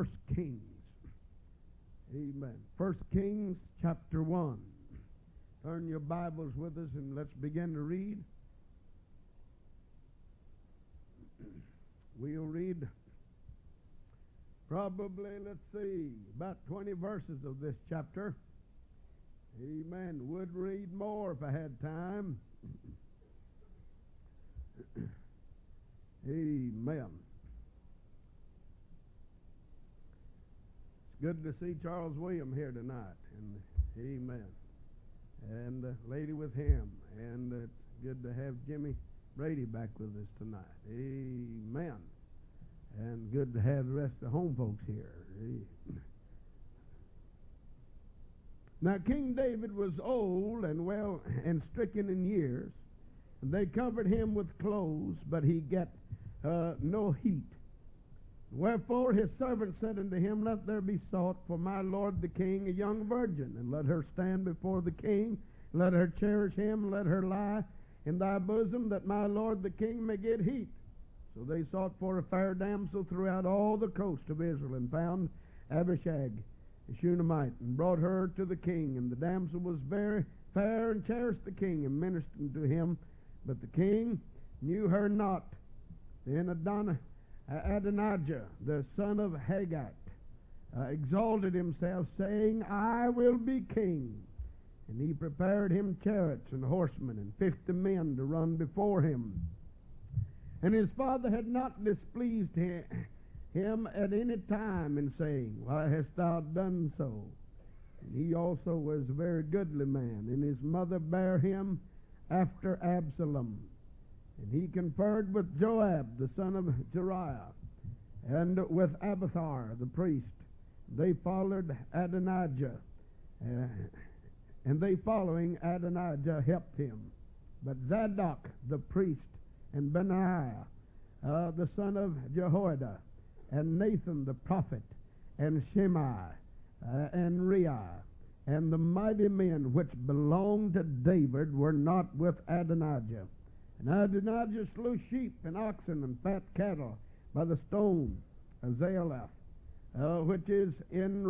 First Kings. Amen. First Kings chapter 1. Turn your Bibles with us and let's begin to read. We'll read probably, let's see, about 20 verses of this chapter. Amen. Would read more if I had time. Amen. It's good to see Charles William here tonight. And amen. And the lady with him. And it's good to have Jimmy Brady back with us tonight. Amen. And good to have the rest of the home folks here. Now King David was old and well and stricken in years. And they covered him with clothes, but he got no heat. Wherefore his servant said unto him, Let there be sought for my lord the king a young virgin, and let her stand before the king. Let her cherish him, let her lie in thy bosom, that my lord the king may get heat. So they sought for a fair damsel throughout all the coast of Israel, and found Abishag, the Shunammite, and brought her to the king. And the damsel was very fair, and cherished the king, and ministered to him. But the king knew her not. Then Adonijah, the son of Haggith, exalted himself, saying, I will be king. And he prepared him chariots and horsemen, and 50 men to run before him. And his father had not displeased him at any time in saying, Why hast thou done so? And he also was a very goodly man, and his mother bare him after Absalom. And he conferred with Joab, the son of Zeruiah, and with Abiathar, the priest. They followed Adonijah, and they following Adonijah helped him. But Zadok, the priest, and Benaiah, the son of Jehoiada, and Nathan, the prophet, and Shimei, and Reiah, and the mighty men which belonged to David were not with Adonijah. And Adonijah slew sheep and oxen and fat cattle by the stone of Zaalah, which is in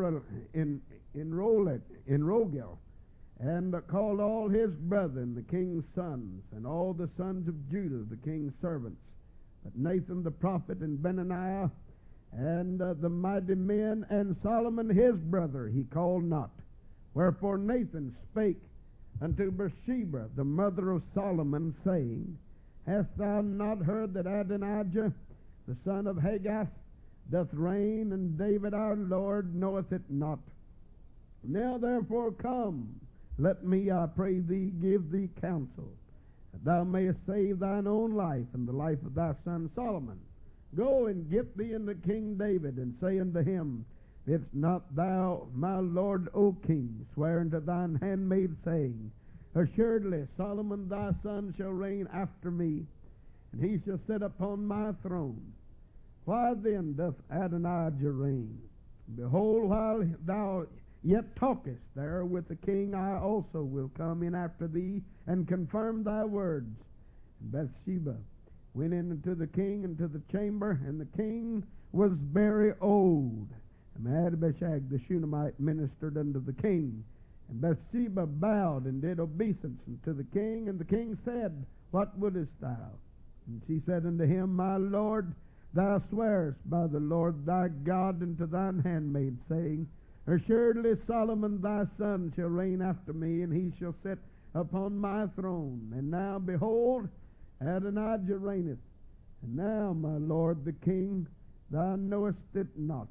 Rogel, and called all his brethren, the king's sons, and all the sons of Judah, the king's servants. But Nathan the prophet, and Benaiah, and the mighty men, and Solomon his brother, he called not. Wherefore Nathan spake unto Bathsheba, the mother of Solomon, saying, Hast thou not heard that Adonijah, the son of Haggith, doth reign, and David our Lord knoweth it not? Now therefore come, let me, I pray thee, give thee counsel, that thou mayest save thine own life and the life of thy son Solomon. Go and get thee unto King David, and say unto him, Didst not thou, my lord, O king, swear unto thine handmaid, saying, Assuredly Solomon thy son shall reign after me, and he shall sit upon my throne. Why then doth Adonijah reign? Behold, while thou yet talkest there with the king, I also will come in after thee, and confirm thy words. And Bathsheba went in unto the king into the chamber, and the king was very old. And Abishag the Shunammite ministered unto the king. And Bathsheba bowed and did obeisance unto the king. And the king said, What wouldest thou? And she said unto him, My lord, thou swearest by the Lord thy God unto thine handmaid, saying, Assuredly Solomon thy son shall reign after me, and he shall sit upon my throne. And now, behold, Adonijah reigneth. And now, my lord the king, thou knowest it not.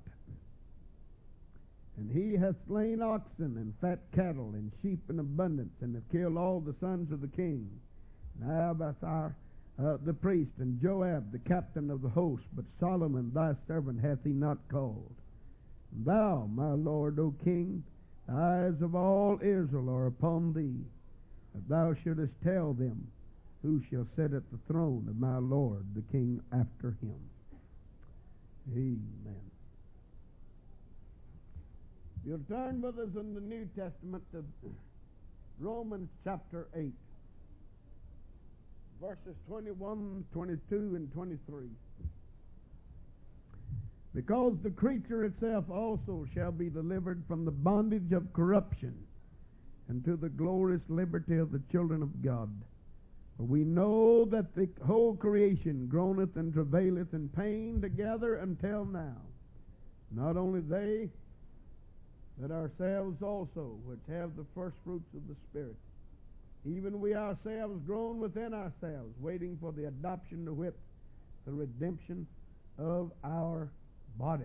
And he hath slain oxen and fat cattle and sheep in abundance, and hath killed all the sons of the king. Now Abiathar the priest, and Joab the captain of the host, but Solomon thy servant hath he not called. Thou, my lord, O king, the eyes of all Israel are upon thee, that thou shouldest tell them who shall sit at the throne of my lord the king after him. Amen. You'll turn with us in the New Testament to Romans chapter 8, verses 21, 22, and 23. because the creature itself also shall be delivered from the bondage of corruption into the glorious liberty of the children of God. For we know that the whole creation groaneth and travaileth in pain together until now. Not only they, but ourselves also, which have the first fruits of the Spirit. Even we ourselves groan within ourselves, waiting for the adoption, to wit, the redemption of our body.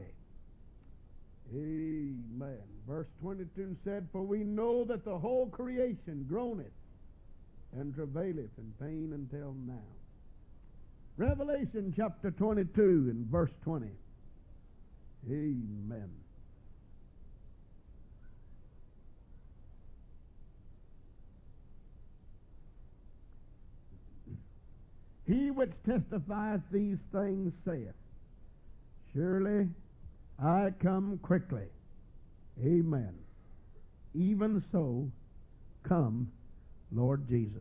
Amen. Verse 22 said, For we know that the whole creation groaneth and travaileth in pain until now. Revelation chapter 22 and verse 20. Amen. He which testifieth these things saith, Surely I come quickly. Amen. Even so, come, Lord Jesus.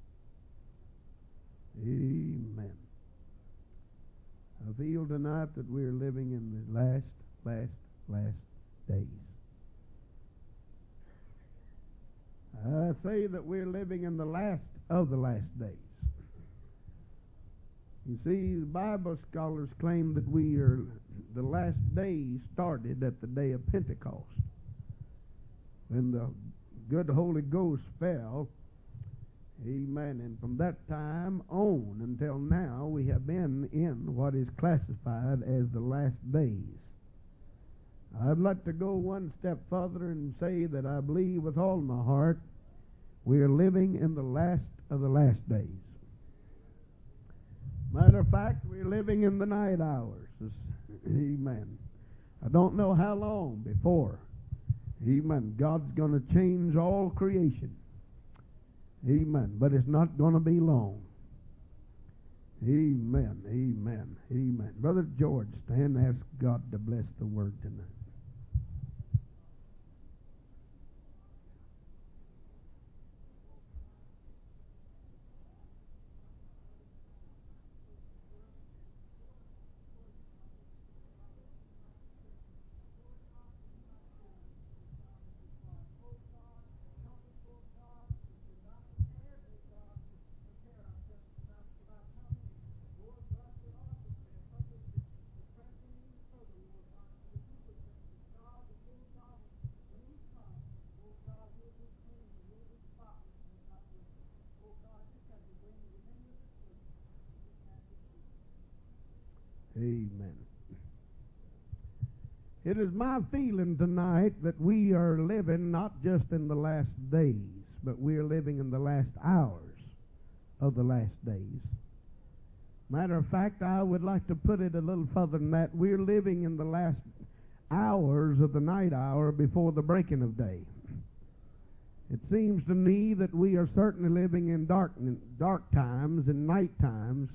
Amen. I feel tonight that we're living in the last days. I say that we're living in the last of the last days. You see, the Bible scholars claim that the last days started at the day of Pentecost, when the good Holy Ghost fell. Amen. And from that time on until now, we have been in what is classified as the last days. I'd like to go one step further and say that I believe with all my heart we are living in the last of the last days. Matter of fact, we're living in the night hours. Amen. I don't know how long before, amen, God's going to change all creation. Amen. But it's not going to be long. Amen. Amen. Amen. Brother George, stand and ask God to bless the word tonight. Amen. It is my feeling tonight that we are living not just in the last days, but we are living in the last hours of the last days. Matter of fact, I would like to put it a little further than that. We're living in the last hours of the night hour before the breaking of day. It seems to me that we are certainly living in dark times and night times.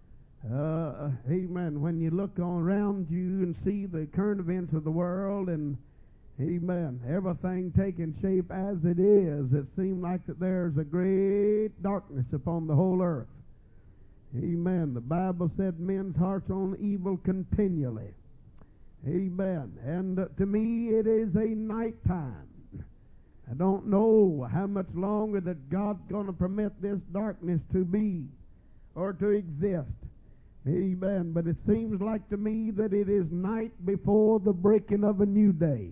Amen. When you look around you and see the current events of the world and, amen, everything taking shape as it is, it seems like that there's a great darkness upon the whole earth. Amen. The Bible said men's hearts are on evil continually. Amen. And to me it is a night time. I don't know how much longer that God's going to permit this darkness to be or to exist. Amen. But it seems like to me that it is night before the breaking of a new day.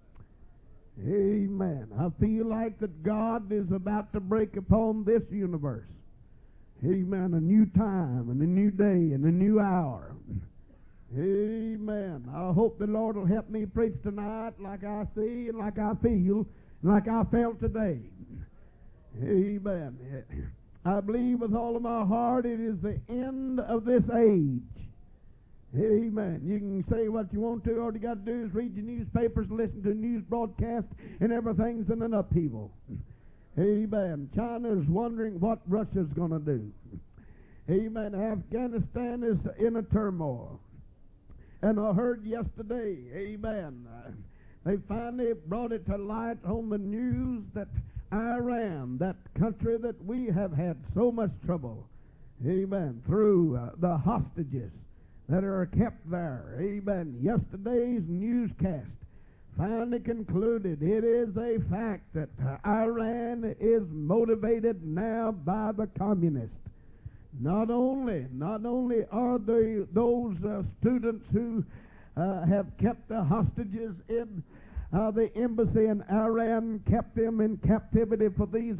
Amen. I feel like that God is about to break upon this universe. Amen. A new time and a new day and a new hour. Amen. I hope the Lord will help me preach tonight like I see and like I feel and like I felt today. Amen. I believe with all of my heart it is the end of this age. Amen. You can say what you want to. All you got to do is read your newspapers, listen to news broadcasts, and everything's in an upheaval. Amen. China's wondering what Russia's going to do. Amen. Afghanistan is in a turmoil. And I heard yesterday, amen, they finally brought it to light on the news that Iran, that country that we have had so much trouble, amen, through the hostages that are kept there. Amen. Yesterday's newscast finally concluded it is a fact that Iran is motivated now by the communists. Not only are those students who have kept the hostages in the embassy in Iran, kept them in captivity for these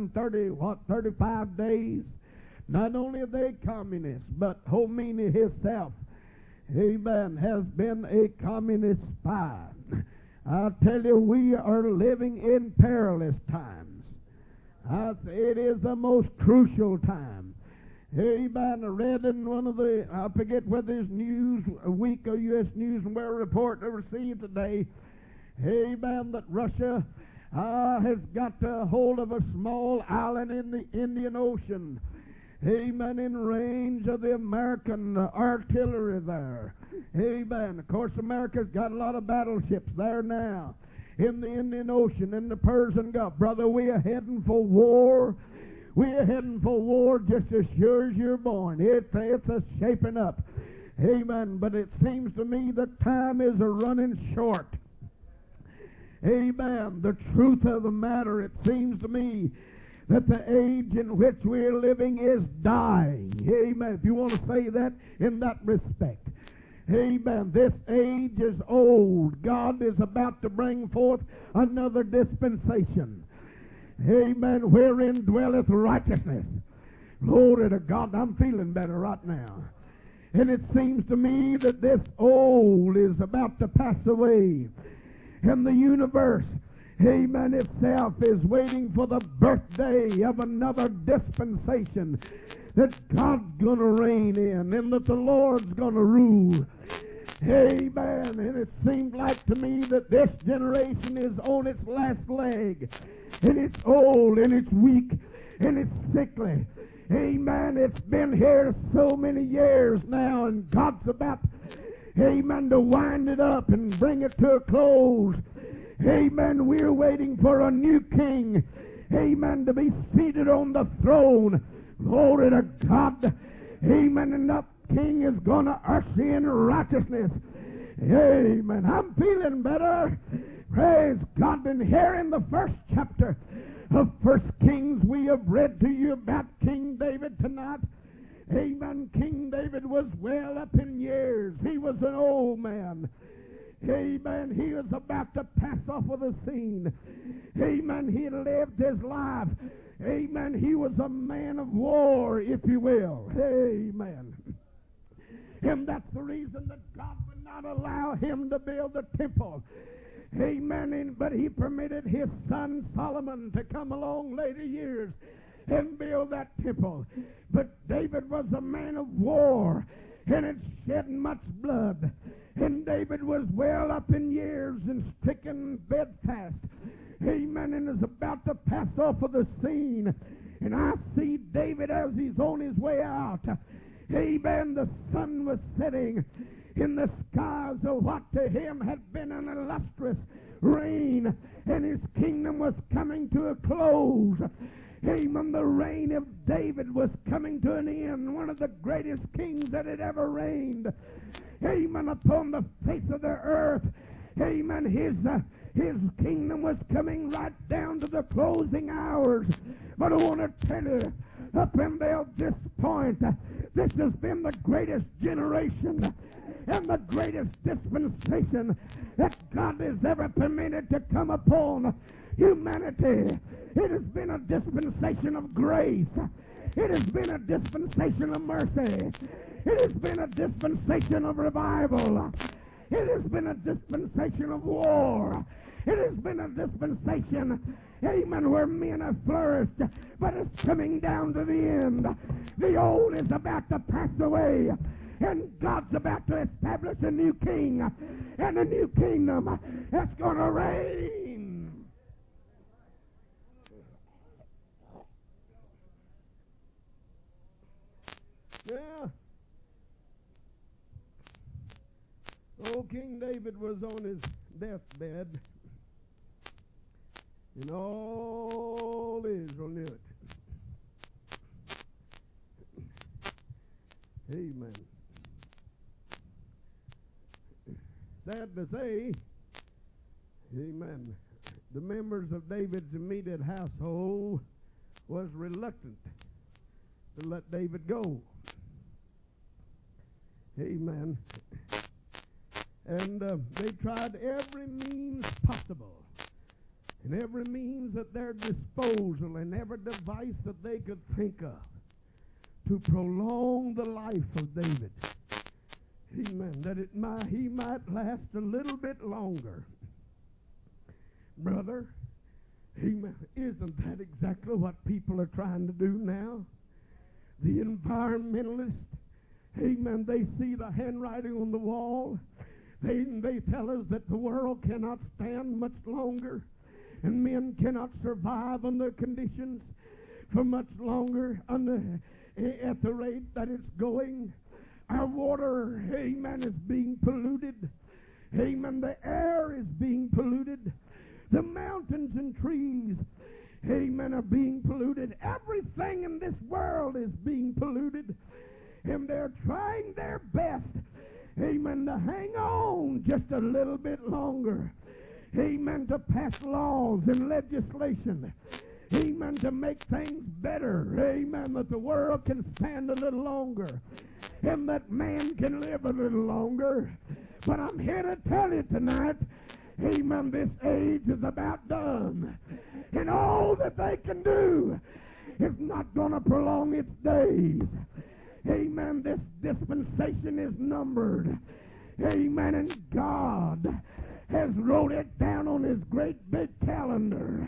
35 days. Not only are they communists, but Khomeini himself, amen, has been a communist spy. I tell you, we are living in perilous times. It is the most crucial time. Amen. I read in one of the, I forget whether it's Newsweek or U.S. News and World Report I received today, amen, that Russia has got a hold of a small island in the Indian Ocean. Amen, in range of the American artillery there. Amen. Of course, America's got a lot of battleships there now in the Indian Ocean, in the Persian Gulf. Brother, we are heading for war. We are heading for war just as sure as you're born. It's a shaping up. Amen. But it seems to me that time is a running short. Amen. The truth of the matter, it seems to me that the age in which we're living is dying. Amen. If you want to say that in that respect. Amen. This age is old. God is about to bring forth another dispensation. Amen. Wherein dwelleth righteousness. Glory to God. I'm feeling better right now. And it seems to me that this old is about to pass away. And the universe, amen, itself is waiting for the birthday of another dispensation that God's going to reign in and that the Lord's going to rule. Amen. And it seems like to me that this generation is on its last leg. And it's old and it's weak and it's sickly. Amen. It's been here so many years now, and God's about, amen, to wind it up and bring it to a close. Amen. We're waiting for a new king, amen, to be seated on the throne. Glory to God. Amen. And that king is going to usher in righteousness. Amen. I'm feeling better. Praise God. And here in the first chapter of 1 Kings, we have read to you about King David tonight. Amen. King David was well up in years. He was an old man. Amen. He was about to pass off of the scene. Amen. He lived his life. Amen. He was a man of war, if you will. Amen. And that's the reason that God would not allow him to build a temple. Amen. But he permitted his son Solomon to come along later years and build that temple. But David was a man of war, and it shed much blood. And David was well up in years and stricken bedfast. Amen. And is about to pass off of the scene. And I see David as he's on his way out. Amen. The sun was setting in the skies of what to him had been an illustrious reign, and his kingdom was coming to a close. Amen. The reign of David was coming to an end, one of the greatest kings that had ever reigned. Amen. Upon the face of the earth. Amen. His kingdom was coming right down to the closing hours. But I want to tell you, up until this point, this has been the greatest generation and the greatest dispensation that God has ever permitted to come upon humanity. It has been a dispensation of grace. It has been a dispensation of mercy. It has been a dispensation of revival. It has been a dispensation of war. It has been a dispensation, amen, where men have flourished, but it's coming down to the end. The old is about to pass away, and God's about to establish a new king and a new kingdom that's going to reign. Yeah. Old King David was on his deathbed, and all Israel knew it. Amen. Sad to say, amen, the members of David's immediate household was reluctant to let David go. Amen. And they tried every means possible, and every means at their disposal, and every device that they could think of to prolong the life of David. Amen. That he might last a little bit longer. Brother, amen, isn't that exactly what people are trying to do now? The environmentalists, amen, they see the handwriting on the wall. They tell us that the world cannot stand much longer, and men cannot survive under conditions for much longer at the rate that it's going. Our water, amen, is being polluted. Amen, the air is being polluted. The mountains and trees, amen, are being polluted. Everything in this world is being polluted. And they're trying their best, amen, to hang on just a little bit longer. Amen, to pass laws and legislation. Amen, to make things better. Amen, that the world can stand a little longer. And that man can live a little longer. But I'm here to tell you tonight, amen, this age is about done. And all that they can do is not going to prolong its days. Amen, this dispensation is numbered. Amen, and God has wrote it down on his great big calendar.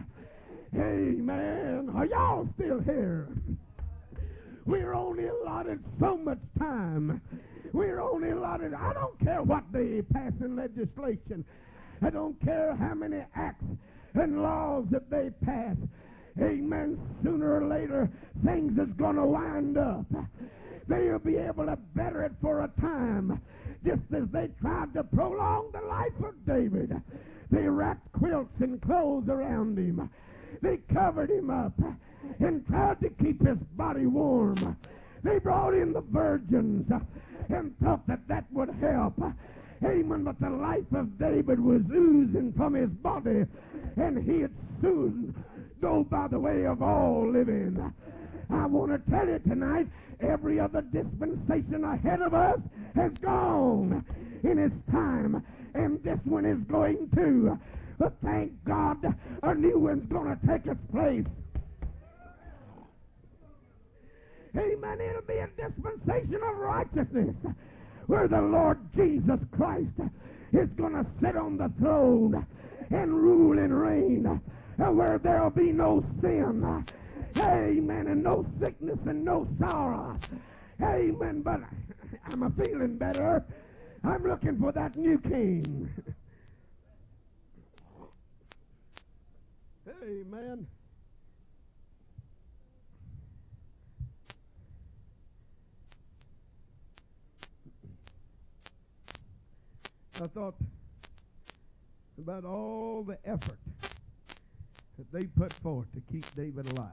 Amen. Are y'all still here? We're only allotted so much time. We're only allotted, I don't care what they pass in legislation. I don't care how many acts and laws that they pass. Amen. Sooner or later, things is going to wind up. They'll be able to better it for a time, just as they tried to prolong the life of David. They wrapped quilts and clothes around him. They covered him up and tried to keep his body warm. They brought in the virgins and thought that that would help. Amen. But the life of David was oozing from his body, and he'd soon go by the way of all living. I want to tell you tonight, every other dispensation ahead of us has gone in its time, and this one is going too. But thank God, a new one's going to take its place. Amen. It'll be a dispensation of righteousness, where the Lord Jesus Christ is going to sit on the throne and rule and reign, where there'll be no sin. Amen. And no sickness and no sorrow. Amen. But I'm a feeling better. I'm looking for that new king. Amen. I thought about all the effort that they put forth to keep David alive.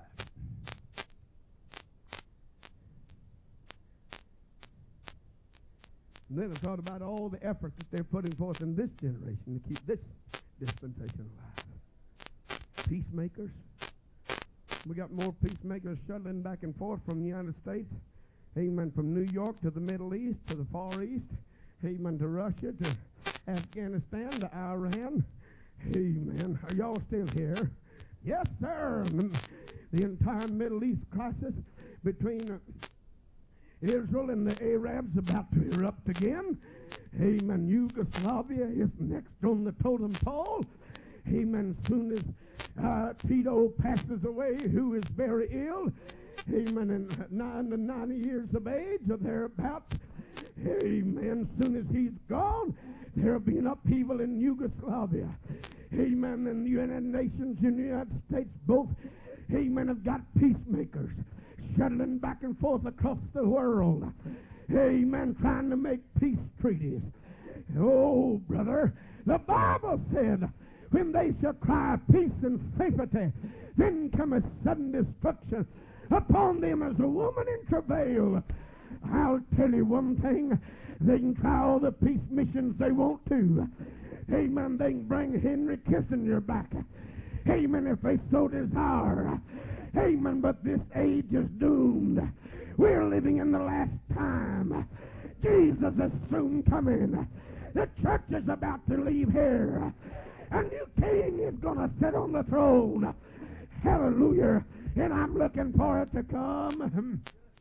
And then I thought about all the effort that they're putting forth in this generation to keep this dispensation alive. Peacemakers. We got more peacemakers shuttling back and forth from the United States. Amen. From New York to the Middle East to the Far East. Amen. To Russia, to Afghanistan, to Iran. Amen. Are y'all still here? Yes, sir. The entire Middle East crisis between Israel and the Arabs about to erupt again. Amen. Yugoslavia is next on the totem pole. Amen. Soon as Tito passes away, who is very ill. Amen. And 9 to 90 years of age or thereabouts. Amen. Soon as he's gone, there'll be an upheaval in Yugoslavia. Amen. And the United Nations and the United States both, amen, have got peacemakers shuttling back and forth across the world. Amen. Trying to make peace treaties. Oh, brother, the Bible said, when they shall cry peace and safety, then cometh sudden destruction upon them as a woman in travail. I'll tell you one thing. They can try all the peace missions they want to. Amen. They can bring Henry Kissinger back. Amen. If they so desire. Amen. But this age is doomed. We're living in the last time. Jesus is soon coming. The church is about to leave here. A new king is going to sit on the throne. Hallelujah. And I'm looking for it to come.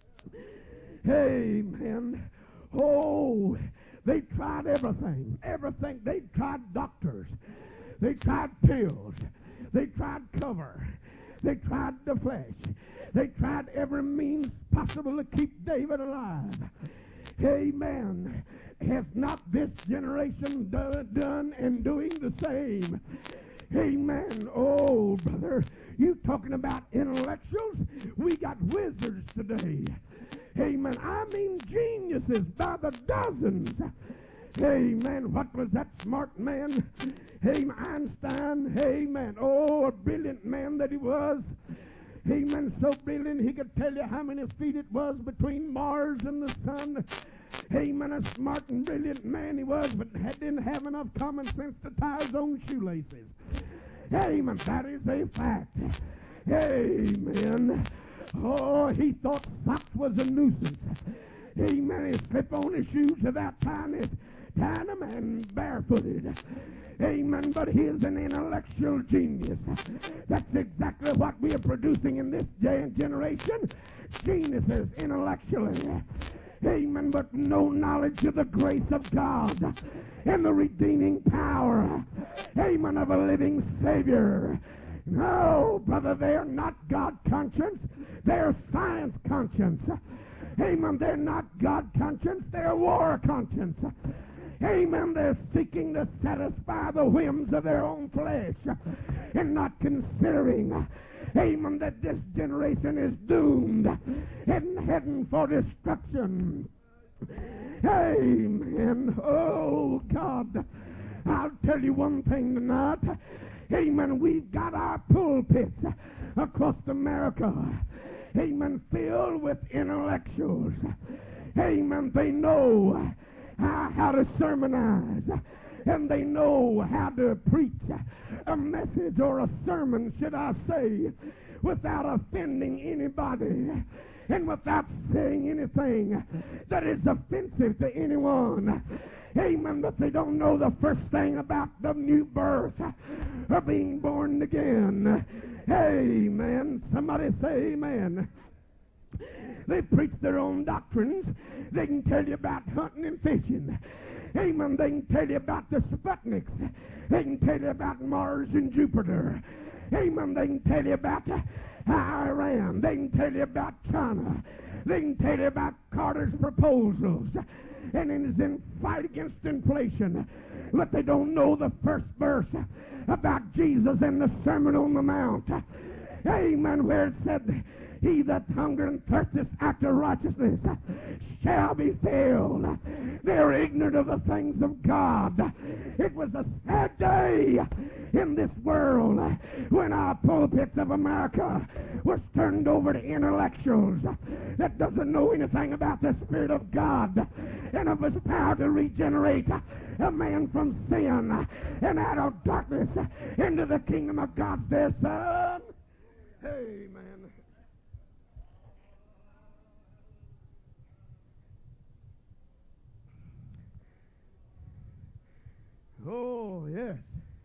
Amen. Oh, they tried everything. Everything. They tried doctors. They tried pills. They tried cover. They tried the flesh. They tried every means possible to keep David alive. Amen. Has not this generation done and doing the same? Amen. Oh, brother, you talking about intellectuals? We got wizards today. Amen. I mean geniuses by the dozens. Amen. What was that smart man? Amen. Einstein. Amen. Oh, a brilliant man that he was. Amen. So brilliant he could tell you how many feet it was between Mars and the sun. Amen. A smart and brilliant man he was, but didn't have enough common sense to tie his own shoelaces. Amen. That is a fact. Amen. Oh, he thought socks was a nuisance. Amen. He slip on his shoes without tying them and barefooted. Amen. But he is an intellectual genius. That's exactly what we are producing in this generation. Geniuses intellectually. Amen. But no knowledge of the grace of God and the redeeming power. Amen. Of a living Savior. No, brother, they are not God conscience. They are science conscience. Amen. They're not God conscience. They're war conscience. Amen. They're seeking to satisfy the whims of their own flesh and not considering, amen, that this generation is doomed and heading for destruction. Amen. Oh, God. I'll tell you one thing tonight. Amen. We've got our pulpits across America. Amen. Filled with intellectuals. Amen. They know how to sermonize, and they know how to preach a message or a sermon, should I say, without offending anybody and without saying anything that is offensive to anyone. Amen. But they don't know the first thing about the new birth or being born again. Amen. Somebody say amen. They preach their own doctrines. They can tell you about hunting and fishing. Amen. They can tell you about the Sputniks. They can tell you about Mars and Jupiter. Amen. They can tell you about Iran. They can tell you about China. They can tell you about Carter's proposals. And it is in fight against inflation. But they don't know the first verse about Jesus and the Sermon on the Mount. Amen. Where it said, he that hunger and thirsteth after righteousness shall be filled. They're ignorant of the things of God. It was a sad day in this world when our pulpits of America was turned over to intellectuals that doesn't know anything about the Spirit of God and of His power to regenerate a man from sin and out of darkness into the kingdom of God's dear Son. Amen. Oh, yes.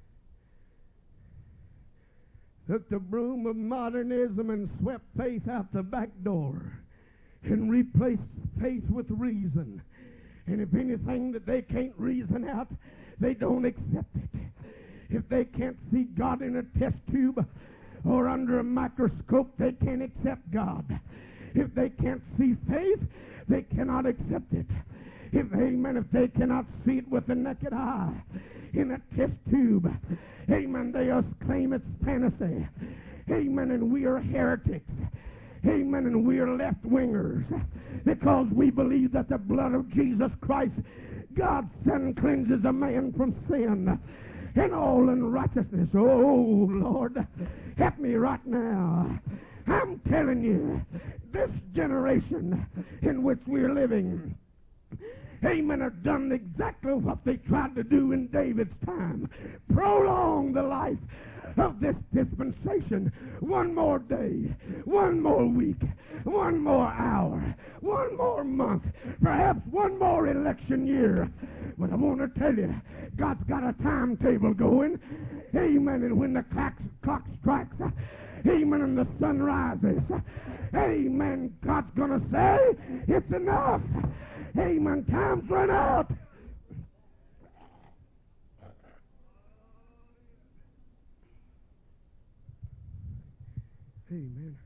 Took the broom of modernism and swept faith out the back door and replaced faith with reason. And if anything that they can't reason out, they don't accept it. If they can't see God in a test tube or under a microscope, they can't accept God. If they can't see faith, they cannot accept it. If they cannot see it with the naked eye in a test tube, amen, they just claim it's fantasy. Amen, and we are heretics. Amen, and we are left-wingers because we believe that the blood of Jesus Christ, God's Son, cleanses a man from sin and all unrighteousness. Oh, Lord, help me right now. I'm telling you, this generation in which we're living, amen, have done exactly what they tried to do in David's time. Prolong the life of this dispensation. One more day, one more week, one more hour, one more month, perhaps one more election year. But I want to tell you, God's got a timetable going. Amen. And when the clock strikes, amen, and the sun rises, amen, God's going to say, it's enough. Amen. Time's run out. Amen.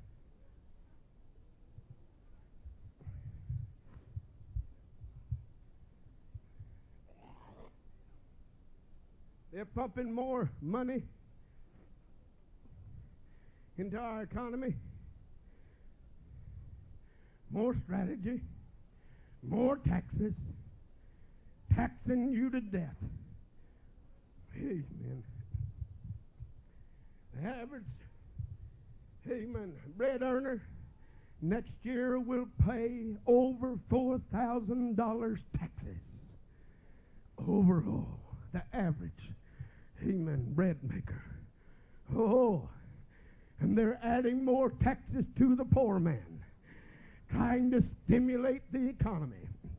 They're pumping more money into our economy, more strategy, more taxes, taxing you to death. Amen. The average, amen, bread earner next year will pay over $4,000 taxes. Overall, the average, amen, bread maker. Oh, and they're adding more taxes to the poor man, trying to stimulate the economy.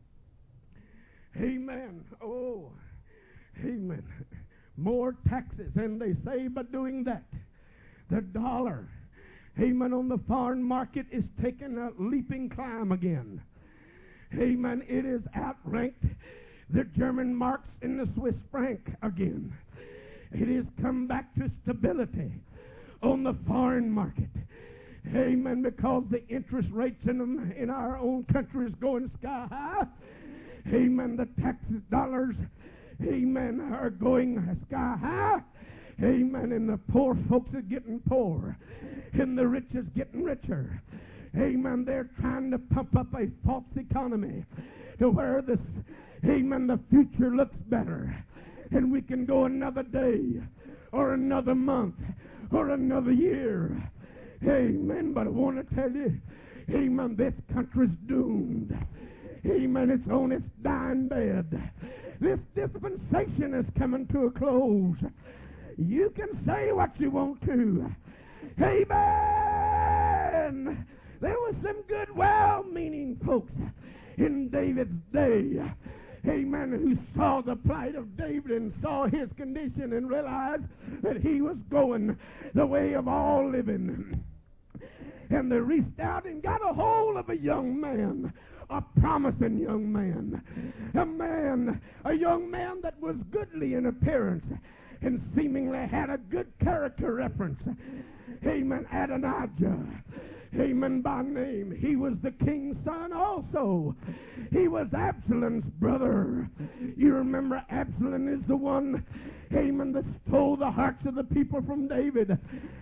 Amen. Oh, amen. More taxes. And they say by doing that, the dollar, amen, on the foreign market is taking a leaping climb again. Amen. It is outranked the German marks and the Swiss franc again. It has come back to stability on the foreign market. Amen. Because the interest rates in our own country is going sky high. Amen. The taxes dollars, amen, are going sky high. Amen. And the poor folks are getting poor. And the rich is getting richer. Amen. They're trying to pump up a false economy to where this, amen, the future looks better. And we can go another day or another month or another year. Amen. But I want to tell you, amen, this country's doomed. Amen. It's on its dying bed. This dispensation is coming to a close. You can say what you want to. Amen. There were some good, well-meaning folks in David's day, amen, who saw the plight of David and saw his condition and realized that he was going the way of all living. And they reached out and got a hold of a young man, a promising young man, a young man that was goodly in appearance and seemingly had a good character reference. Amen. Adonijah. Amen. By name. He was the king's son also. He was Absalom's brother. You remember Absalom is the one, amen, that stole the hearts of the people from David.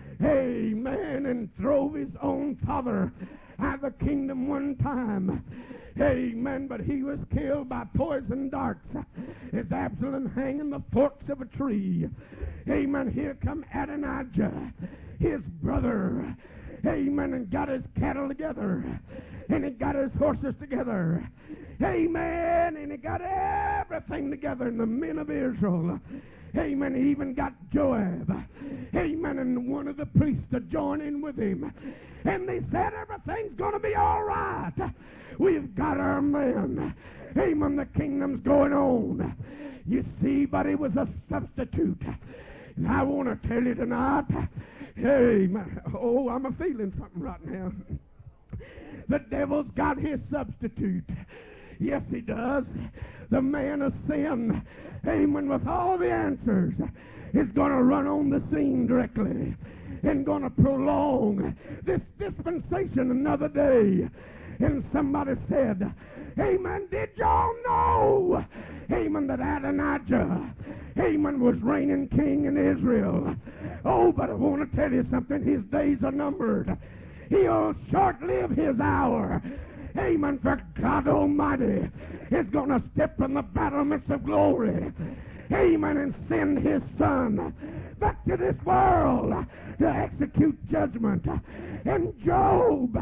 Amen. And drove his own father out of the kingdom one time. Amen. But he was killed by poison darts as Absalom hung in the forks of a tree. Amen. Here come Adonijah, his brother. Amen. And got his cattle together. And he got his horses together. Amen. And he got everything together in the men of Israel. Amen. He even got Joab. Amen. And one of the priests to join in with him. And they said everything's going to be all right. We've got our man. Amen. The kingdom's going on. You see, but it was a substitute. And I want to tell you tonight, amen. Oh, I'm feeling something right now. The devil's got his substitute. Yes, he does. The man of sin, amen, with all the answers, is going to run on the scene directly and going to prolong this dispensation another day. And somebody said, amen, did y'all know, amen, that Adonijah, amen, was reigning king in Israel? Oh, but I want to tell you something. His days are numbered. He'll short-live his hour. Amen. For God Almighty is going to step from the battlements of glory. Amen. And send his son, back to this world to execute judgment. And Job,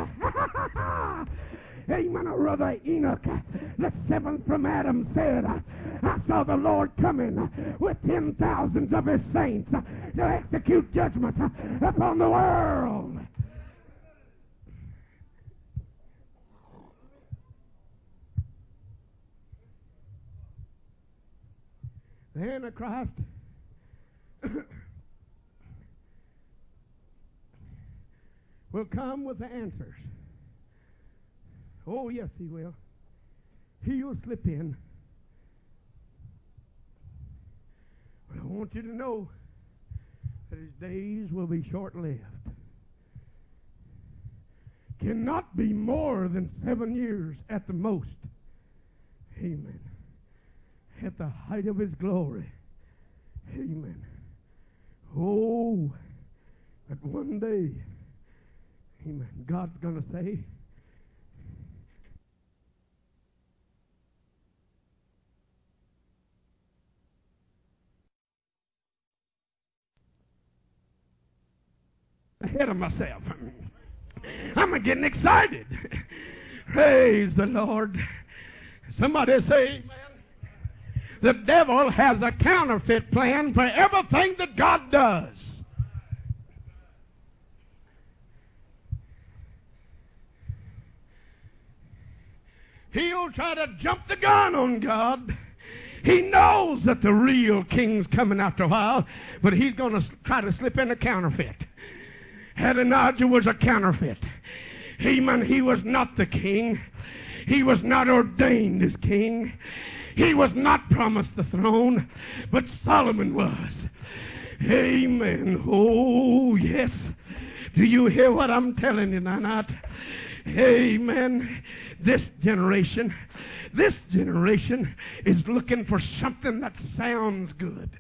amen, or rather Enoch, the seventh from Adam, said, I saw the Lord coming with 10,000s of his saints to execute judgment upon the world. The Antichrist will come with the answers. Oh, yes, he will. He will slip in. But I want you to know that his days will be short-lived. Cannot be more than 7 years at the most. Amen. At the height of his glory. Amen. Oh, but one day, amen, God's going to say, ahead of myself. I'm getting excited. Praise the Lord. Somebody say, amen. The devil has a counterfeit plan for everything that God does. He'll try to jump the gun on God. He knows that the real king's coming after a while, but he's going to try to slip in a counterfeit. Adonijah was a counterfeit. Haman, he was not the king. He was not ordained as king. He was not promised the throne, but Solomon was. Amen. Oh, yes. Do you hear what I'm telling you tonight? Amen. This generation is looking for something that sounds good.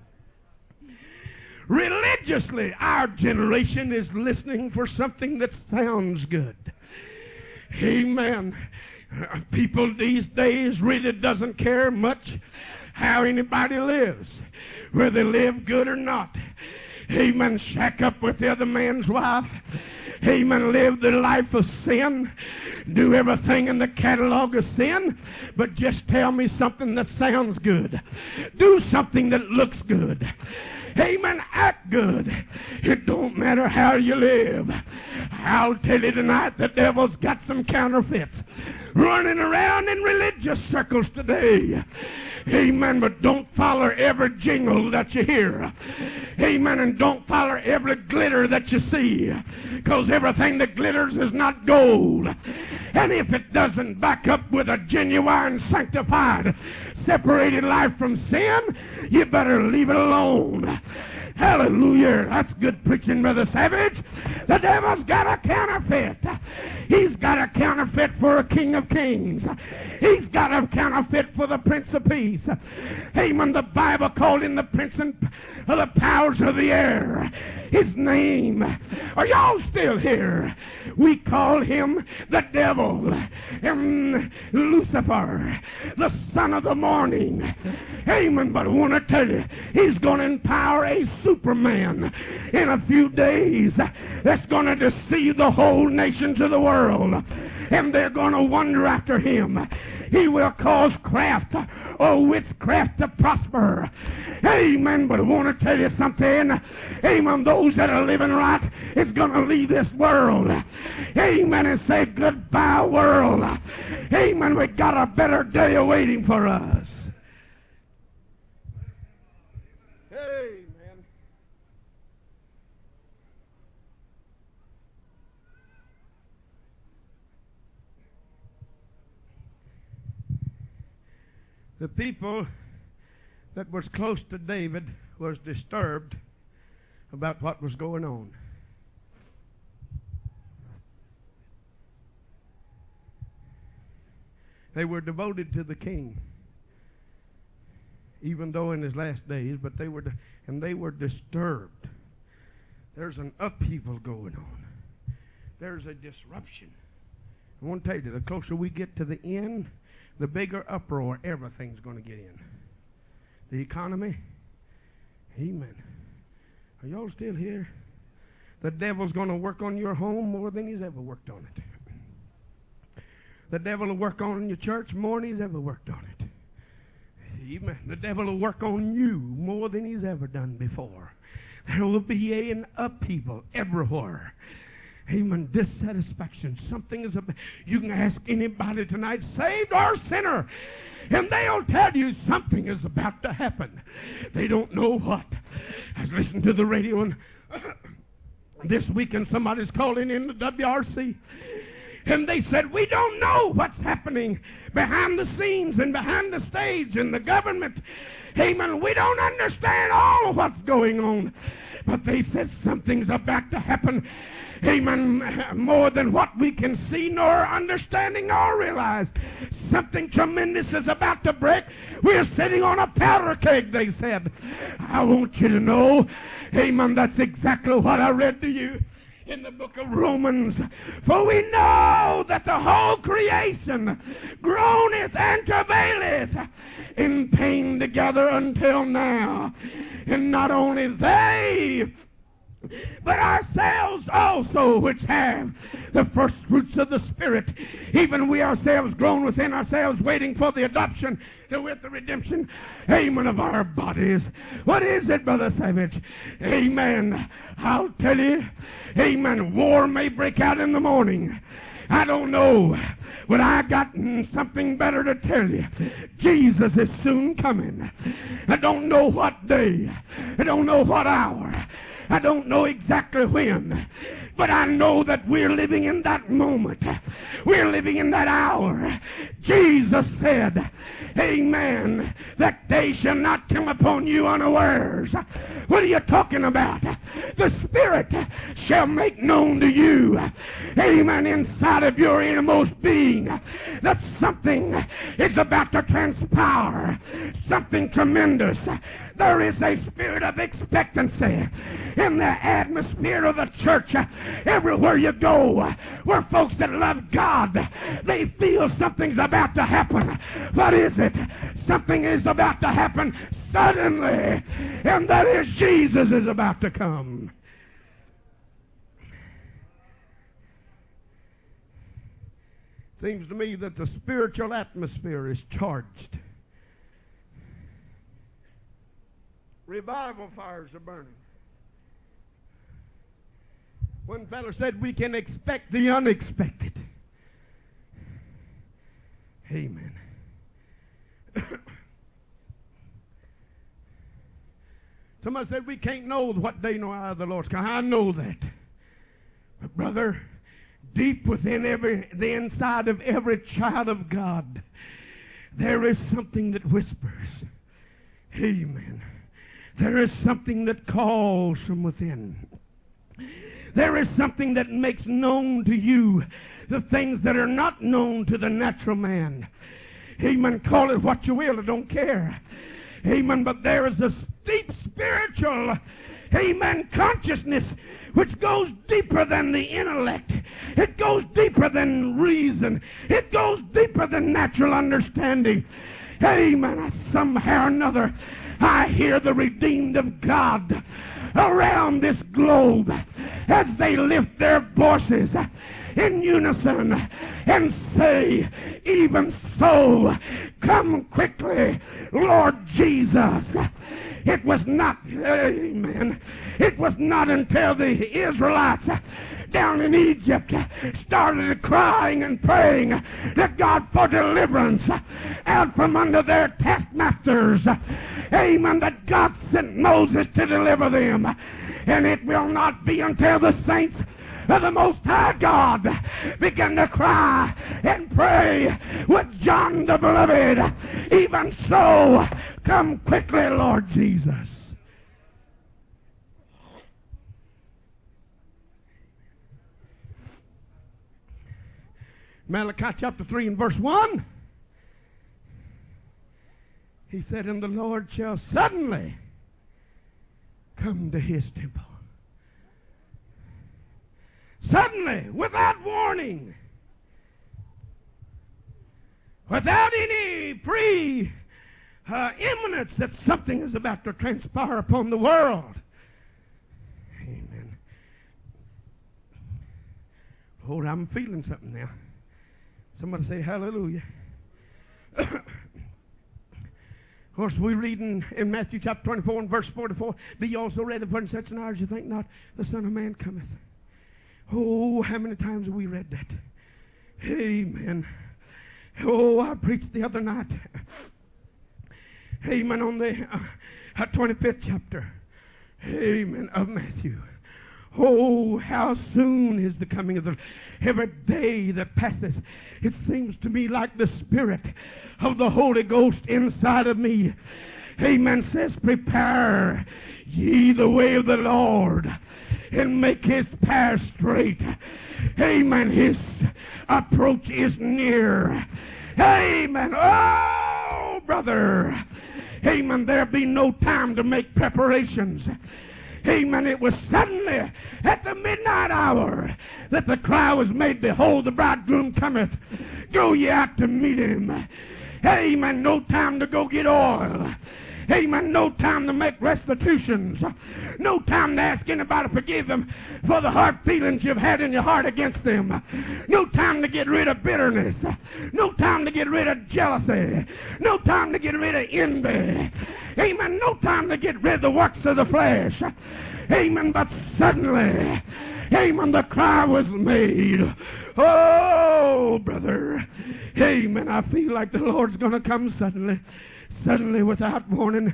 Religiously, our generation is listening for something that sounds good. Amen. People these days really doesn't care much how anybody lives, whether they live good or not. Amen. Shack up with the other man's wife. Amen. Live the life of sin. Do everything in the catalog of sin. But just tell me something that sounds good. Do something that looks good. Amen. Act good. It don't matter how you live. I'll tell you tonight, the devil's got some counterfeits running around in religious circles today. Amen. But don't follow every jingle that you hear. Amen. And don't follow every glitter that you see. Because everything that glitters is not gold. And if it doesn't back up with a genuine, sanctified, separated life from sin, you better leave it alone. Hallelujah. That's good preaching, Brother Savage. The devil's got a counterfeit. He's got a counterfeit for a King of Kings. He's got a counterfeit for the Prince of Peace. Amen. The Bible called him the Prince of the powers of the air. His name. Are y'all still here? We call him the devil. Lucifer, the son of the morning. Amen. But I want to tell you, he's going to empower a Superman in a few days that's going to deceive the whole nations of the world. And they're going to wonder after him. He will cause craft or witchcraft to prosper. Amen. But I want to tell you something. Amen. Those that are living right is going to leave this world. Amen. And say goodbye, world. Amen. We got a better day awaiting for us. Amen. The people that was close to David was disturbed about what was going on. They were devoted to the king, even though in his last days, but they were disturbed. There's an upheaval going on. There's a disruption. I want to tell you, the closer we get to the end, the bigger uproar everything's going to get in. The economy, amen. Are y'all still here? The devil's going to work on your home more than he's ever worked on it. The devil will work on your church more than he's ever worked on it. Amen. The devil will work on you more than he's ever done before. There will be an upheaval everywhere. Amen. Dissatisfaction. Something is about. You can ask anybody tonight, saved or sinner, and they'll tell you something is about to happen. They don't know what. I was listening to the radio and this weekend somebody's calling in the WRC. And they said, we don't know what's happening behind the scenes and behind the stage in the government. Amen. We don't understand all of what's going on. But they said something's about to happen. Amen. More than what we can see nor understanding nor realize. Something tremendous is about to break. We're sitting on a powder keg, they said. I want you to know, amen, that's exactly what I read to you in the book of Romans. For we know that the whole creation groaneth and travaileth in pain together until now. And not only they, but ourselves also, which have the first fruits of the Spirit, even we ourselves groan within ourselves, waiting for the adoption, to with the redemption, amen, of our bodies. What is it, Brother Savage? Amen. I'll tell you, amen, war may break out in the morning. I don't know, but I got something better to tell you. Jesus is soon coming. I don't know what day. I don't know what hour. I don't know exactly when, but I know that we're living in that moment. We're living in that hour. Jesus said, amen, that day shall not come upon you unawares. What are you talking about? The Spirit shall make known to you, amen, inside of your innermost being, that something is about to transpire, something tremendous. There is a spirit of expectancy in the atmosphere of the church. Everywhere you go, where folks that love God, they feel something's about to happen. What is it? Something is about to happen suddenly, and that is Jesus is about to come. Seems to me that the spiritual atmosphere is charged. Revival fires are burning. One fellow said we can expect the unexpected. Amen. Somebody said we can't know what day nor hour the Lord's coming. I know that. But brother, deep within the inside of every child of God, there is something that whispers. Amen. There is something that calls from within. There is something that makes known to you the things that are not known to the natural man. Amen. Call it what you will. I don't care. Amen. But there is a deep spiritual, amen, consciousness which goes deeper than the intellect. It goes deeper than reason. It goes deeper than natural understanding. Amen. Somehow or another, I hear the redeemed of God around this globe as they lift their voices in unison and say, even so, come quickly, Lord Jesus. It was not, amen, it was not until the Israelites down in Egypt started crying and praying to God for deliverance out from under their taskmasters, amen, that God sent Moses to deliver them. And it will not be until the saints of the Most High God begin to cry and pray with John the Beloved, even so, come quickly, Lord Jesus. Malachi chapter 3 and verse 1. He said, and the Lord shall suddenly come to his temple. Suddenly, without warning, without any pre-imminence that something is about to transpire upon the world. Oh, I'm feeling something now. Somebody say hallelujah. Of course, we read in Matthew chapter 24 and verse 44, be ye also ready for in such an hour as you think not, the Son of Man cometh. Oh, how many times have we read that? Amen. Oh, I preached the other night. Amen. On the 25th chapter. Amen. Of Matthew. Oh, how soon is the coming of the Lord. Every day that passes, it seems to me like the Spirit of the Holy Ghost inside of me, amen, says, prepare ye the way of the Lord and make his path straight. Amen. His approach is near. Amen. Oh, brother. Amen. There be no time to make preparations. Amen. It was suddenly at the midnight hour that the cry was made, behold, the bridegroom cometh. Go ye out to meet him. Amen. No time to go get oil. Amen. No time to make restitutions. No time to ask anybody to forgive them for the hard feelings you've had in your heart against them. No time to get rid of bitterness. No time to get rid of jealousy. No time to get rid of envy. Amen. No time to get rid of the works of the flesh. Amen. But suddenly, amen, the cry was made. Oh, brother. Amen. I feel like the Lord's going to come suddenly. Suddenly, without warning.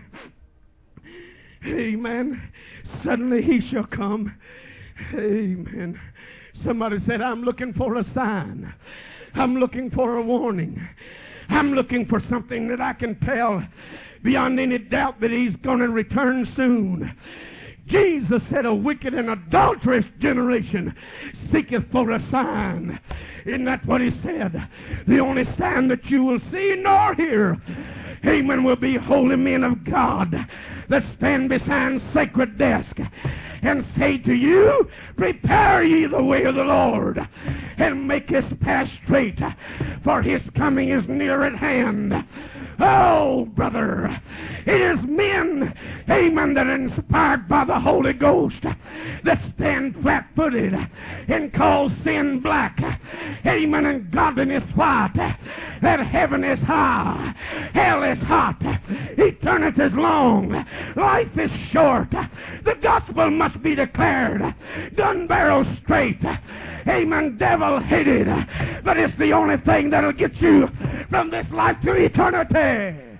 Amen. Suddenly he shall come. Amen. Somebody said, I'm looking for a sign. I'm looking for a warning. I'm looking for something that I can tell beyond any doubt that he's going to return soon. Jesus said, a wicked and adulterous generation seeketh for a sign. Isn't that what he said? The only sign that you will see nor hear, amen, will be holy men of God that stand beside sacred desk and say to you, prepare ye the way of the Lord and make his path straight, for his coming is near at hand. Oh, brother, it is men, amen, that are inspired by the Holy Ghost that stand flat-footed and call sin black, amen, and godliness white, that heaven is high, hell is hot, eternity is long, life is short, the gospel must be declared, gun barrel straight, amen, devil hated, but it's the only thing that'll get you from this life to eternity. Amen.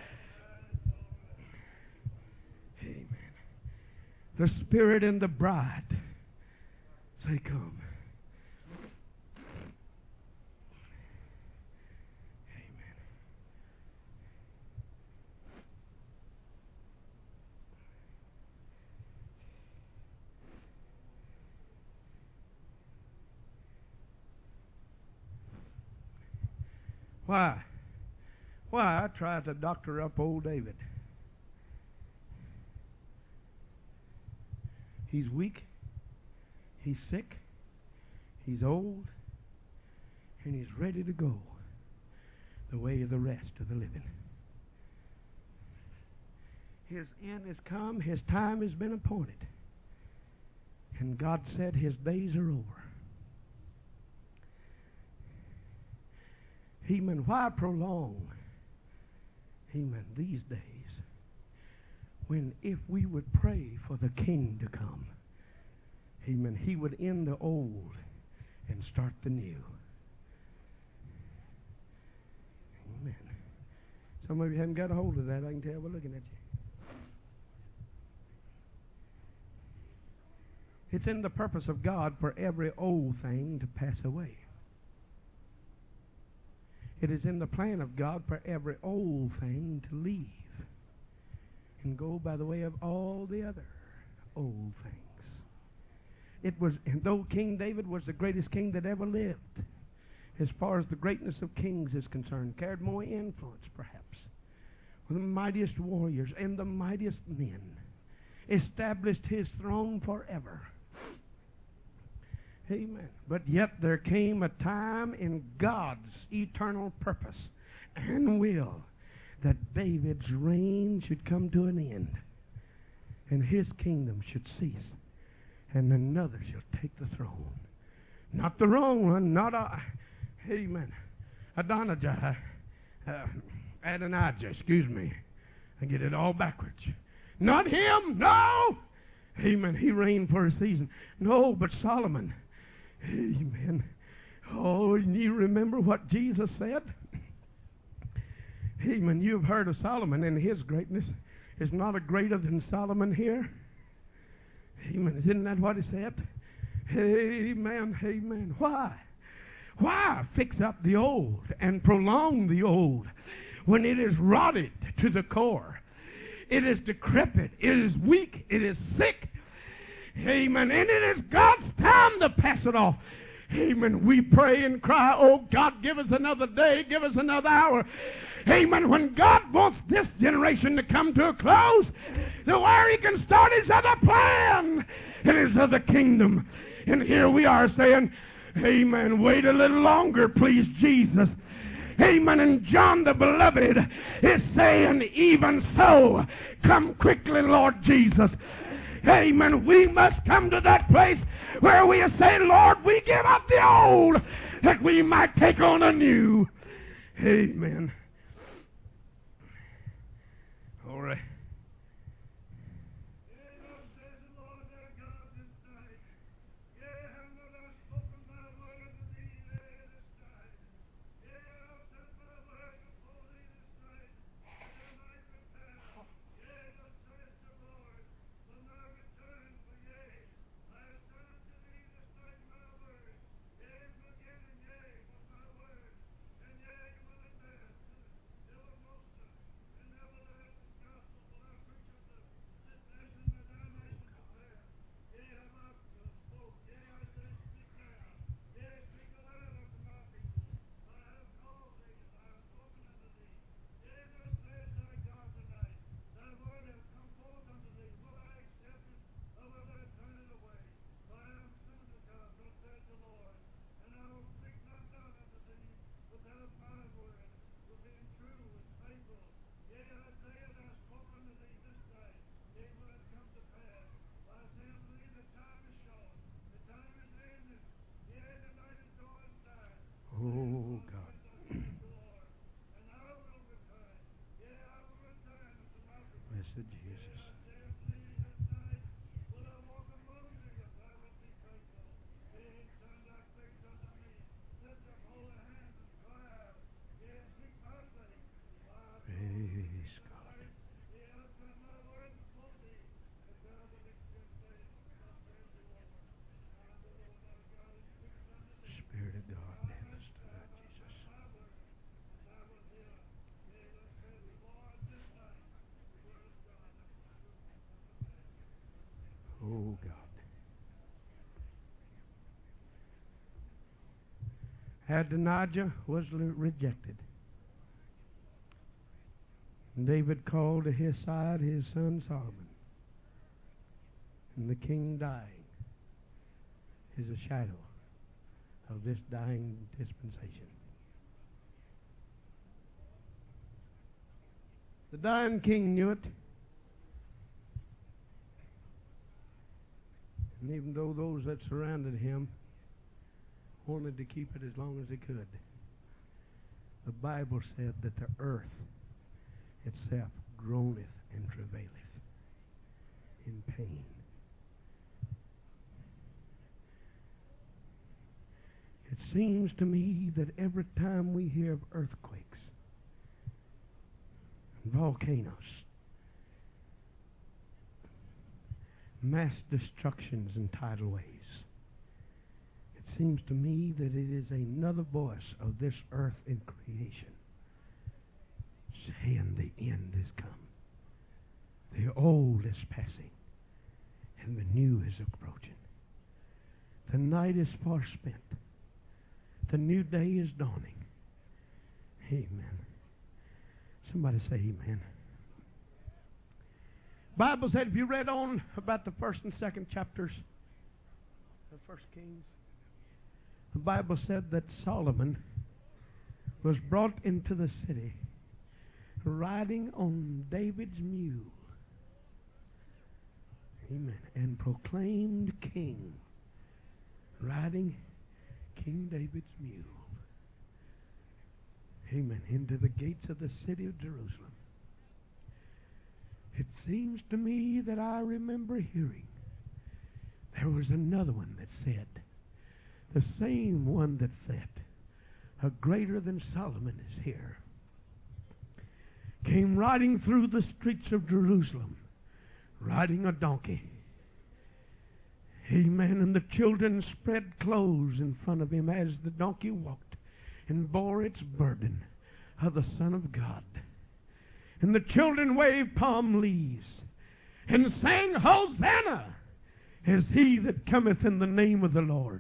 The Spirit and the bride say, come. Amen. Why? Why I tried to doctor up old David. He's weak, he's sick, he's old, and he's ready to go the way of the rest of the living. His end has come, his time has been appointed, and God said his days are over. Amen. Why prolong, amen, these days when if we would pray for the King to come, amen, he would end the old and start the new. Amen. Some of you haven't got a hold of that, I can tell by looking at you. It's in the purpose of God for every old thing to pass away. It is in the plan of God for every old thing to leave and go by the way of all the other old things. It was, and though King David was the greatest king that ever lived, as far as the greatness of kings is concerned, carried more influence perhaps, were the mightiest warriors and the mightiest men, established his throne forever. Amen. But yet there came a time in God's eternal purpose and will that David's reign should come to an end and his kingdom should cease and another shall take the throne. Not the wrong one, not amen. Adonijah, Adonijah, excuse me. I get it all backwards. Not him, no. Amen. He reigned for a season. No, but Solomon. Amen. Oh, and you remember what Jesus said? Amen. You've heard of Solomon and his greatness. Is not a greater than Solomon here? Amen. Isn't that what he said? Amen. Amen. Why? Why fix up the old and prolong the old when it is rotted to the core? It is decrepit. It is weak. It is sick. Amen. And it is God's time to pass it off. Amen. We pray and cry, oh God, give us another day. Give us another hour. Amen. When God wants this generation to come to a close, to where He can start His other plan and His other kingdom. And here we are saying, amen, wait a little longer, please, Jesus. Amen. And John the Beloved is saying, even so, come quickly, Lord Jesus. Amen. We must come to that place where we say, Lord, we give up the old that we might take on a new. Amen. All right. Oh, God. Blessed Jesus. Praise God. Spirit of God, minister, Jesus. Oh, God. Adonijah was rejected. David called to his side his son Solomon. And the king dying is a shadow of this dying dispensation. The dying king knew it. And even though those that surrounded him wanted to keep it as long as they could, the Bible said that the earth itself groaneth and travaileth in pain. It seems to me that every time we hear of earthquakes, volcanoes, mass destructions and tidal waves, it seems to me that it is another voice of this earth in creation saying the end is come. The old is passing and the new is approaching. The night is far spent. The new day is dawning. Amen. Somebody say amen. Bible said, if you read on about the first and second chapters of 1 Kings, the Bible said that Solomon was brought into the city riding on David's mule. Amen. And proclaimed king, riding King David's mule. Amen. Into the gates of the city of Jerusalem. It seems to me that I remember hearing there was another one that said, the same one that said, a greater than Solomon is here, came riding through the streets of Jerusalem, riding a donkey. Amen. And the children spread clothes in front of him as the donkey walked and bore its burden of the Son of God. And the children waved palm leaves and sang, Hosanna, as he that cometh in the name of the Lord.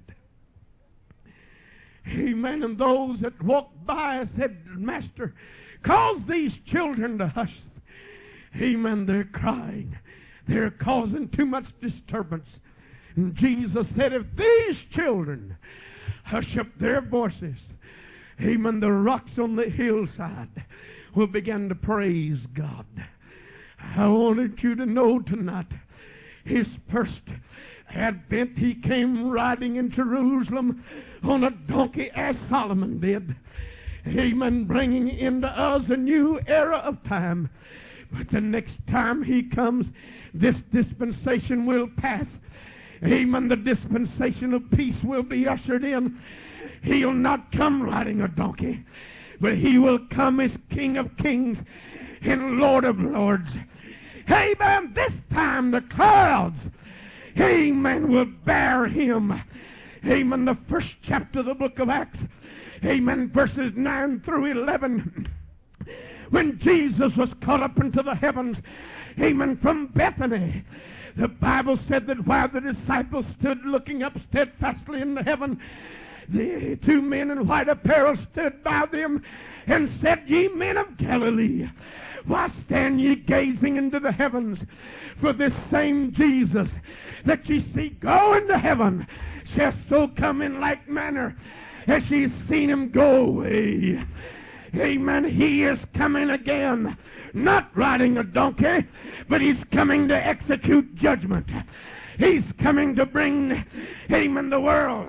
Amen. And those that walked by said, Master, cause these children to hush. Amen. They're crying. They're causing too much disturbance. And Jesus said, if these children hush up their voices, amen, the rocks on the hillside will begin to praise God. I wanted you to know tonight, his first advent, he came riding in Jerusalem on a donkey as Solomon did. Amen, bringing into us a new era of time. But the next time he comes, this dispensation will pass. Amen, the dispensation of peace will be ushered in. He'll not come riding a donkey, but he will come as King of Kings and Lord of Lords. Amen. This time the clouds, amen, will bear him. Amen. The first chapter of the book of Acts, amen, verses 9 through 11. When Jesus was caught up into the heavens, amen, from Bethany, the Bible said that while the disciples stood looking up steadfastly into heaven, the two men in white apparel stood by them and said, Ye men of Galilee, why stand ye gazing into the heavens? For this same Jesus that ye see go into heaven shall so come in like manner as ye seen him go away. Amen. He is coming again, not riding a donkey, but he's coming to execute judgment. He's coming to bring, amen, the world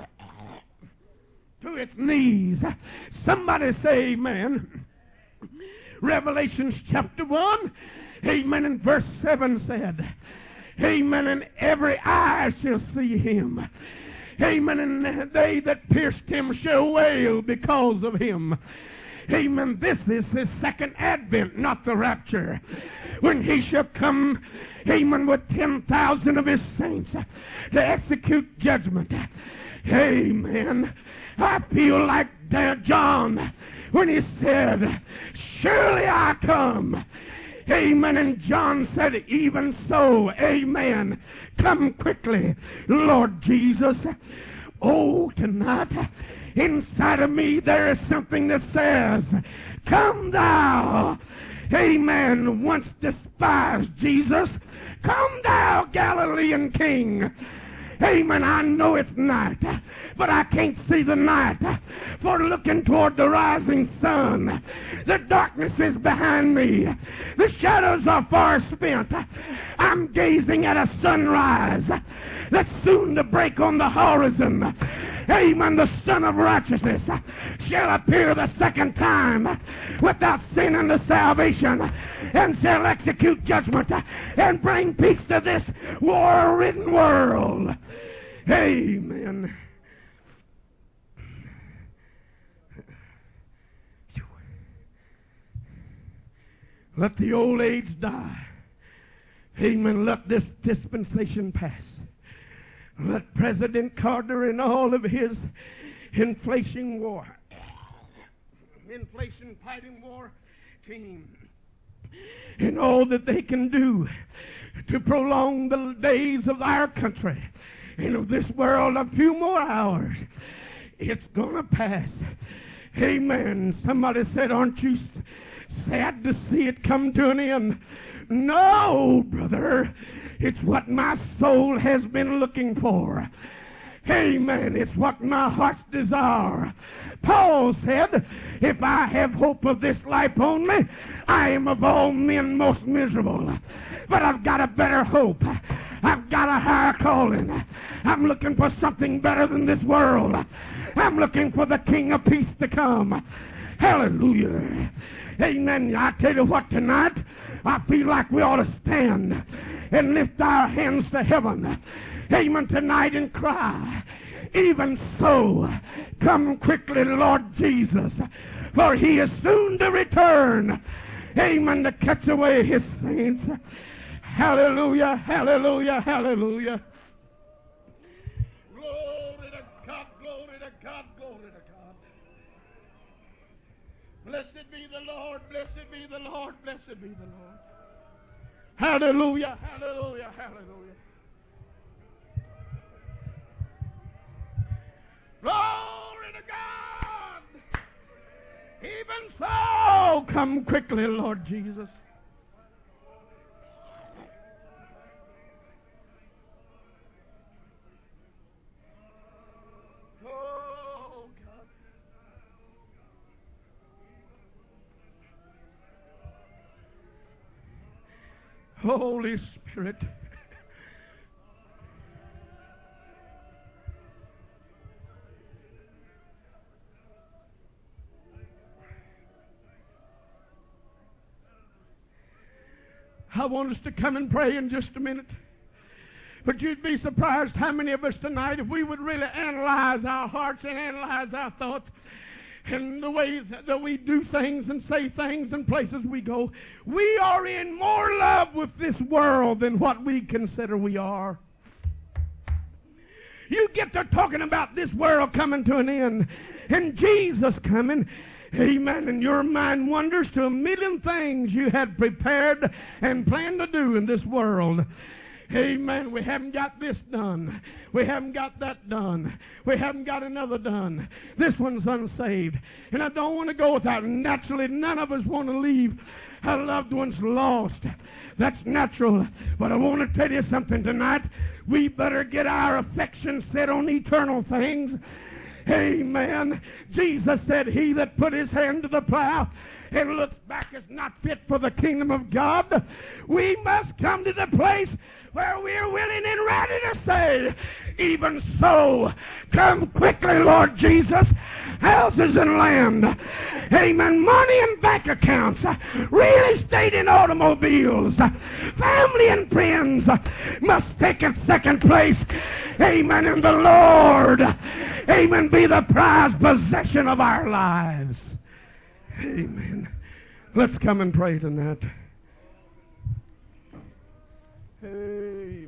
to its knees. Somebody say amen. Revelations chapter 1, amen, and verse 7 said, amen, and every eye shall see him. Amen, and they that pierced him shall wail because of him. Amen. This is his second advent, not the rapture, when he shall come, amen, with 10,000 of his saints to execute judgment. Amen. I feel like John when he said, surely I come. Amen. And John said, even so, amen. Come quickly, Lord Jesus. Oh, tonight, inside of me there is something that says, come thou, amen, once despised Jesus. Come thou, Galilean King. Amen. I know it's night, but I can't see the night for looking toward the rising sun. The darkness is behind me. The shadows are far spent. I'm gazing at a sunrise that's soon to break on the horizon. Amen. The Son of Righteousness shall appear the second time without sin unto salvation, and shall execute judgment and bring peace to this war-ridden world. Amen. Let the old age die. Amen. Let this dispensation pass. Let President Carter and all of his inflation fighting war team, and all that they can do to prolong the days of our country and of this world a few more hours. It's gonna pass. Amen. Somebody said, aren't you sad to see it come to an end? No, brother. It's what my soul has been looking for. Amen. It's what my heart's desire. Paul said, if I have hope of this life only, I am of all men most miserable. But I've got a better hope. I've got a higher calling. I'm looking for something better than this world. I'm looking for the King of Peace to come. Hallelujah. Amen. I tell you what, tonight, I feel like we ought to stand and lift our hands to heaven. Amen. Tonight and cry, even so, come quickly, Lord Jesus, for he is soon to return. Amen. To catch away his saints. Hallelujah, hallelujah, hallelujah. Glory to God, glory to God, glory to God. Blessed be the Lord, blessed be the Lord, blessed be the Lord. Hallelujah, hallelujah, hallelujah. Glory to God. Even so, come quickly, Lord Jesus. Oh, God. Holy Spirit. I want us to come and pray in just a minute. But you'd be surprised how many of us tonight, if we would really analyze our hearts and analyze our thoughts and the ways that we do things and say things and places we go, we are in more love with this world than what we consider we are. You get to talking about this world coming to an end and Jesus coming. Amen. And your mind wanders to a million things you had prepared and planned to do in this world. Amen. We haven't got this done. We haven't got that done. We haven't got another done. This one's unsaved. And I don't want to go without. Naturally, none of us want to leave our loved ones lost. That's natural. But I want to tell you something tonight. We better get our affection set on eternal things. Amen. Jesus said, he that put his hand to the plow and looks back is not fit for the kingdom of God. We must come to the place where we're willing and ready to say, even so, come quickly, Lord Jesus. Houses and land, amen, money and bank accounts, real estate and automobiles, family and friends must take a second place, amen, and the Lord, amen, be the prized possession of our lives. Amen. Let's come and pray tonight. Amen.